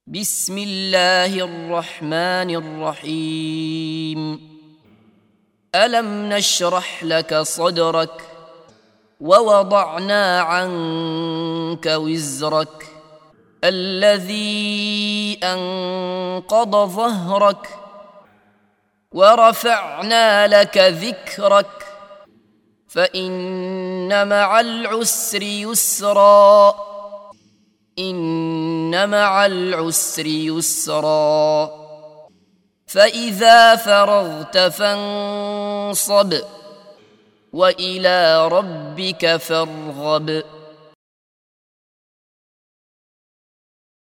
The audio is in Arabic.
بسم الله الرحمن الرحيم. ألم نشرح لك صدرك ووضعنا عنك وزرك الذي أنقض ظهرك ورفعنا لك ذكرك فإن مع العسر يسرا إن مع العسر يسرا فإذا فرغت فانصب وإلى ربك فارغب.